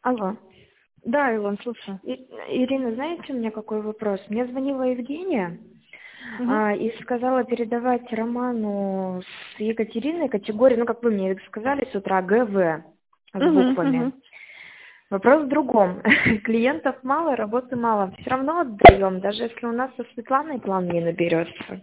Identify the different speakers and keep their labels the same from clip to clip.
Speaker 1: Алло.
Speaker 2: Да, Илон, слушаю.
Speaker 1: Ирина, знаете, у меня какой вопрос? Мне звонила Евгения
Speaker 2: Мгм.
Speaker 1: и сказала передавать Роману с Екатериной категорию, ну, как вы мне сказали с утра, ГВ с
Speaker 2: Мгм,
Speaker 1: буквами.
Speaker 2: мгм.
Speaker 1: Вопрос в другом. Клиентов мало, работы мало. Все равно отдаем, даже если у нас со Светланой план не наберется.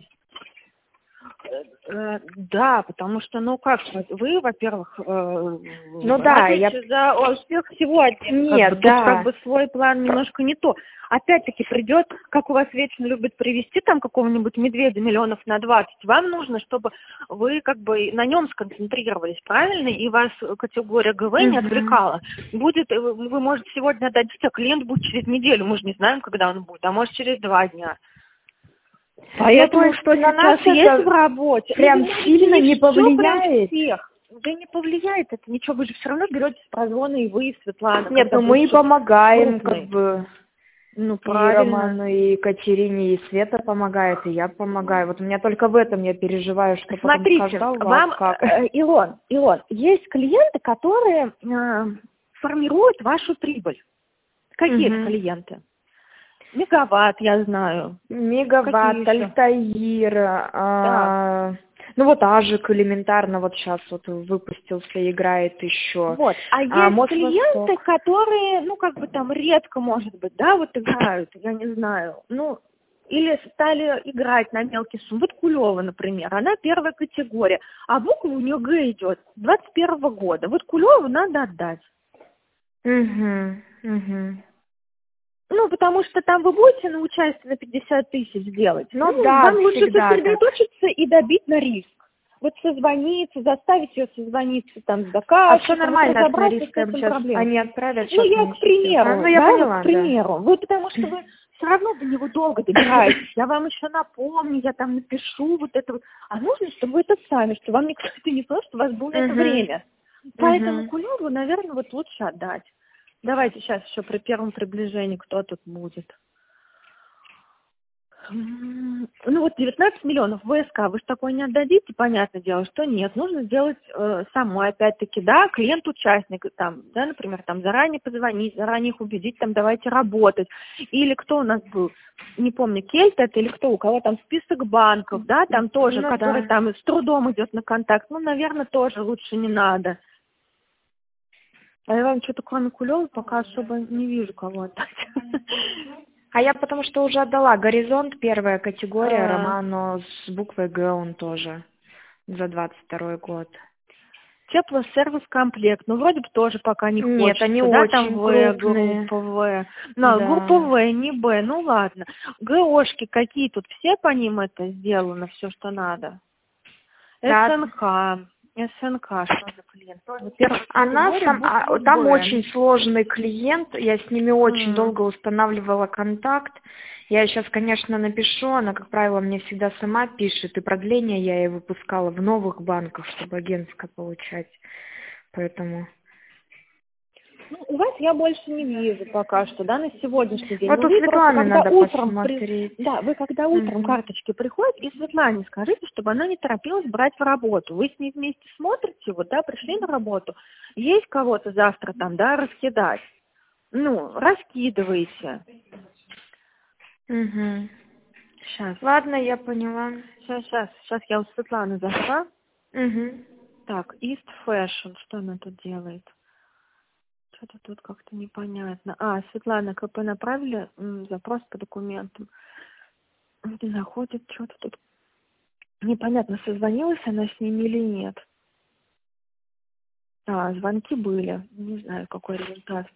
Speaker 2: Да, потому что, ну как, вы, во-первых,
Speaker 1: Ну да,
Speaker 2: радуете за успех сегодня.
Speaker 1: Нет,
Speaker 2: Тут
Speaker 1: да.
Speaker 2: свой план немножко не то. Опять-таки придет, как у вас вечно любят привести там какого-нибудь медведя миллионов на 20. Вам нужно, чтобы вы как бы на нем сконцентрировались, правильно? И вас категория ГВ не
Speaker 1: Мгм.
Speaker 2: отвлекала. Будет, вы можете сегодня отдать, а клиент будет через неделю. Мы же не знаем, когда он будет, а может через 2 дня.
Speaker 1: Ну, то
Speaker 2: Поэтому
Speaker 1: есть
Speaker 2: что
Speaker 1: на нас
Speaker 2: сейчас есть в
Speaker 1: это
Speaker 2: работе, ну вы
Speaker 1: прям
Speaker 2: можете
Speaker 1: сильно
Speaker 2: не
Speaker 1: не
Speaker 2: все прям
Speaker 1: повлияет?
Speaker 2: всех. Да не повлияет это ничего, вы же все равно берете с прозвона и вы, и Светлана,
Speaker 1: Нет,
Speaker 2: когда
Speaker 1: ну мы
Speaker 2: будет
Speaker 1: и
Speaker 2: что-то
Speaker 1: помогаем, как
Speaker 2: крупное.
Speaker 1: бы,
Speaker 2: Ну
Speaker 1: и
Speaker 2: правильно.
Speaker 1: Роману, и Екатерине, и Света помогает, и я помогаю. Вот у меня только в этом я переживаю, что потом скажут,
Speaker 2: Смотрите,
Speaker 1: а у вас
Speaker 2: вам,
Speaker 1: как?
Speaker 2: Илон, есть клиенты, которые формируют вашу прибыль. Какие это
Speaker 1: Угу.
Speaker 2: клиенты? Мегаватт, я знаю. Какие
Speaker 1: Мегаватт,
Speaker 2: еще?
Speaker 1: Альтаир,
Speaker 2: Так.
Speaker 1: ну вот Ажик элементарно вот сейчас вот выпустился, играет еще.
Speaker 2: Вот. А есть клиенты,
Speaker 1: Мосвосток.
Speaker 2: которые, ну, как бы там редко, может быть, да, вот играют, я не знаю, ну, или стали играть на мелкие суммы. Вот Кулева, например, она первая категория, а буква у нее Г идет 21 года. Вот Кулеву надо отдать.
Speaker 1: Угу, угу.
Speaker 2: Ну, потому что там вы будете на участие на 50 тысяч делать.
Speaker 1: Ну
Speaker 2: Ну,
Speaker 1: да,
Speaker 2: вам лучше
Speaker 1: всегда так.
Speaker 2: сосредоточиться и добить на риск. Вот созвониться, заставить ее созвониться там с
Speaker 1: А все
Speaker 2: заказчиком, вот
Speaker 1: нормально с
Speaker 2: разобраться с
Speaker 1: нариском
Speaker 2: этим
Speaker 1: сейчас.
Speaker 2: проблемой.
Speaker 1: Они отправят
Speaker 2: Ну,
Speaker 1: сейчас
Speaker 2: я
Speaker 1: мне
Speaker 2: к
Speaker 1: сейчас. Ну
Speaker 2: примеру,
Speaker 1: я
Speaker 2: да, вот к
Speaker 1: поняла, да.
Speaker 2: примеру. Вы потому что вы все равно до него долго добираетесь. Я вам еще напомню, я там напишу вот это вот. А нужно, чтобы вы это сами, что вам никто это не сказал, что у вас было на это
Speaker 1: Угу.
Speaker 2: время. Поэтому
Speaker 1: Угу.
Speaker 2: Кулеву, наверное, вот лучше отдать. Давайте сейчас еще при первом приближении кто тут будет. Ну вот 19 миллионов ВСК, вы же такое не отдадите, понятное дело, что нет. Нужно сделать самой, опять-таки, да, клиент-участник, там, да, например, там заранее позвонить, заранее их убедить, там, давайте работать. Или кто у нас был, не помню, Кельт это или кто, у кого там список банков, да, там тоже,
Speaker 1: Ну
Speaker 2: который
Speaker 1: да.
Speaker 2: там с трудом идет на контакт, ну, наверное, тоже лучше не надо. А я вам что-то кроме Кулёва пока особо не вижу кого отдать.
Speaker 1: А я потому что уже отдала Горизонт, первая категория,
Speaker 2: А,
Speaker 1: Роману с буквой Г он тоже за 22 год.
Speaker 2: Теплосервис-комплект, ну, вроде бы тоже пока не
Speaker 1: Нет, они
Speaker 2: хочется, да, там
Speaker 1: очень
Speaker 2: В,
Speaker 1: крупные.
Speaker 2: группа В. Ну, группа
Speaker 1: Да.
Speaker 2: В, не Б, ну, ладно. ГОшки какие тут, все по ним это сделано, все, что надо?
Speaker 1: Да.
Speaker 2: СНК, что за клиент? Тоже первая категория, буква
Speaker 1: Там
Speaker 2: Б.
Speaker 1: очень сложный клиент, я с ними очень
Speaker 2: М.
Speaker 1: долго устанавливала контакт. Я сейчас, конечно, напишу, она, как правило, мне всегда сама пишет, и продление я ей выпускала в новых банках, чтобы агентское получать. Поэтому...
Speaker 2: Ну, у вас я больше не вижу пока что, да, на сегодняшний день.
Speaker 1: Вот
Speaker 2: Но
Speaker 1: у
Speaker 2: вы просто,
Speaker 1: Светланы
Speaker 2: когда
Speaker 1: надо
Speaker 2: утром,
Speaker 1: посмотреть.
Speaker 2: да, вы когда утром
Speaker 1: Мгм.
Speaker 2: карточки приходят, и Светлане скажите, чтобы она не торопилась брать в работу. Вы с ней вместе смотрите, вот, да, пришли на работу, есть кого-то завтра там, да, раскидать. Ну, раскидывайте.
Speaker 1: Мгм.
Speaker 2: Сейчас,
Speaker 1: Ладно, я поняла.
Speaker 2: сейчас я у Светланы зашла.
Speaker 1: Мгм.
Speaker 2: Так, East Fashion, что она тут делает? Что-то тут как-то непонятно. Светлана КП направили запрос по документам. Не находит, что-то тут непонятно, созвонилась она с ними или нет. Звонки были. Не знаю, какой результат.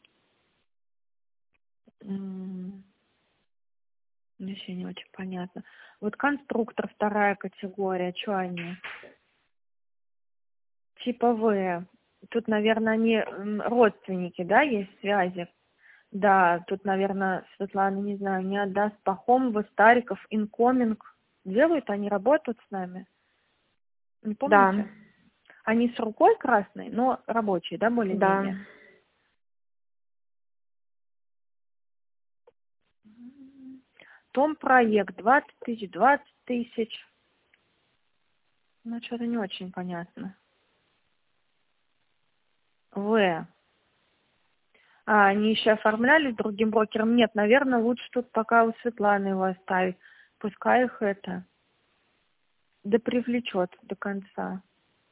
Speaker 2: Еще не очень понятно. Вот конструктор, вторая категория. Что они? Типа В. Тут, наверное, они родственники, да, есть связи. Да, тут, наверное, Светлана, не знаю, не отдаст Пахомова, Стариков, Инкоминг. Делают они, работают с нами? Не
Speaker 1: Да,
Speaker 2: помните? Они с рукой красной, но рабочие, да,
Speaker 1: да.
Speaker 2: более-менее? Том проект 20 тысяч. Ну, что-то не очень понятно. В. А, они еще оформлялись другим брокером? Нет, наверное, лучше тут пока у Светланы его оставить. Пускай их это привлечет до конца.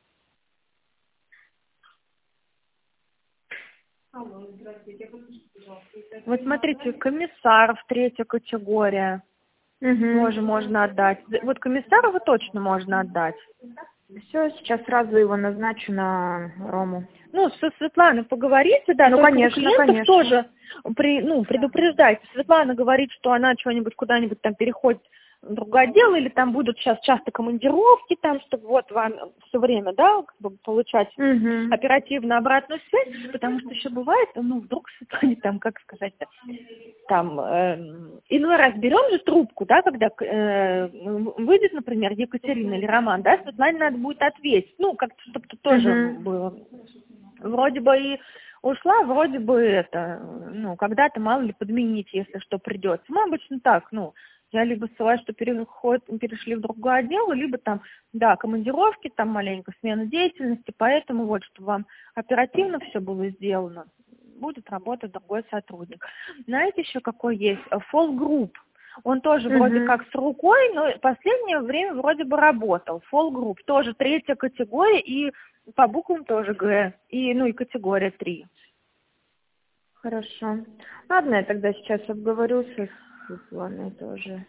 Speaker 2: Вот смотрите, комиссаров третья категория. Тоже можно отдать. Вот комиссарова точно можно отдать.
Speaker 1: Все, сейчас сразу его назначу на Рому.
Speaker 2: Ну, со Светланой поговорите, да,
Speaker 1: Ну, конечно,
Speaker 2: клиентов
Speaker 1: конечно.
Speaker 2: тоже предупреждайте. Светлана говорит, что она что-нибудь куда-нибудь там переходит в другое отдел, или там будут сейчас часто командировки, там, чтобы вот вам все время, да, как бы получать оперативно обратную связь, потому что еще бывает, ну, вдруг Светлане там, как сказать-то, там, иной раз берем же трубку, да, когда выйдет, например, Екатерина или Роман, да, Светлане надо будет ответить, ну, как-то, чтобы тоже было. Вроде бы и ушла, вроде бы это, ну, когда-то, мало ли, подменить, если что придется. Мы обычно так, ну, я либо ссылаюсь, что перешли в другой отдел, либо там, да, командировки, там маленько смена деятельности, поэтому вот, чтобы вам оперативно все было сделано, будет работать другой сотрудник. Знаете еще какой есть? Fall Group. Он тоже вроде как с рукой, но в последнее время вроде бы работал. Fall Group тоже третья категория и по буквам тоже Г. И, ну, и категория 3.
Speaker 1: Хорошо. Ладно, я тогда сейчас обговорю со Светланой тоже.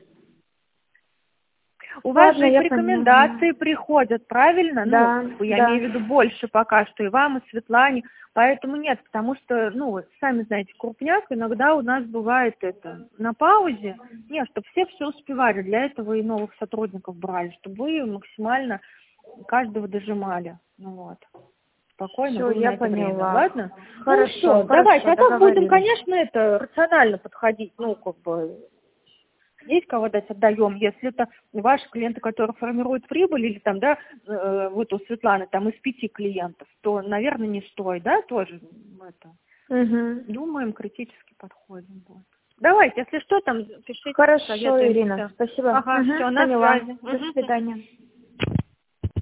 Speaker 2: У вас же рекомендации приходят, правильно?
Speaker 1: Да,
Speaker 2: ну, я имею в виду больше пока что и вам, и Светлане. Поэтому нет, потому что, ну, сами знаете, крупняк иногда у нас бывает это на паузе. Нет, чтобы все успевали. Для этого и новых сотрудников брали, чтобы вы максимально каждого дожимали. Ну вот. Спокойно.
Speaker 1: Все, я поняла.
Speaker 2: Время, ладно?
Speaker 1: Хорошо,
Speaker 2: ну, все, давайте. А так будем, конечно, это рационально подходить. Ну, как бы, есть кого дать, отдаем. Если это ваши клиенты, которые формируют прибыль, или там, да, вот у Светланы там из 5 клиентов, то, наверное, не стоит, да, тоже мы это думаем, критически подходим. Вот. Давайте, если что, там пишите.
Speaker 1: Хорошо, Ирина, спасибо.
Speaker 2: Ага, все, на
Speaker 1: поняла.
Speaker 2: связи.
Speaker 1: До свидания.